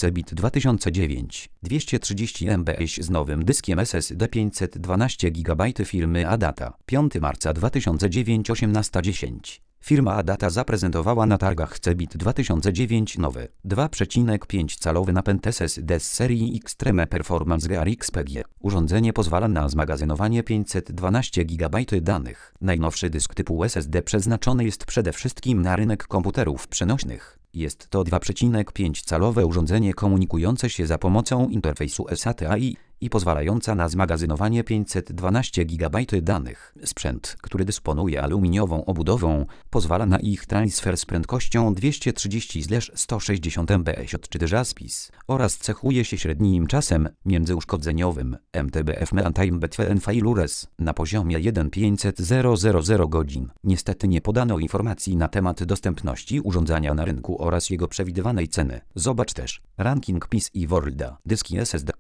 Cebit 2009, 230 MB z nowym dyskiem SSD 512 GB firmy Adata. 5 marca 2009 18:10. Firma Adata zaprezentowała na targach Cebit 2009 nowy 2,5-calowy napęd SSD z serii Extreme Performance GRX PG. Urządzenie pozwala na zmagazynowanie 512 GB danych. Najnowszy dysk typu SSD przeznaczony jest przede wszystkim na rynek komputerów przenośnych. Jest to 2,5-calowe urządzenie komunikujące się za pomocą interfejsu SATA i pozwalająca na zmagazynowanie 512 GB danych. Sprzęt, który dysponuje aluminiową obudową, pozwala na ich transfer z prędkością 230/160 MB odczyt JASPIS oraz cechuje się średnim czasem międzyuszkodzeniowym MTBF Meantime Between Failures na poziomie 1,500 godzin. Niestety nie podano informacji na temat dostępności urządzenia na rynku oraz jego przewidywanej ceny. Zobacz też ranking PC i Worlda. Dyski SSD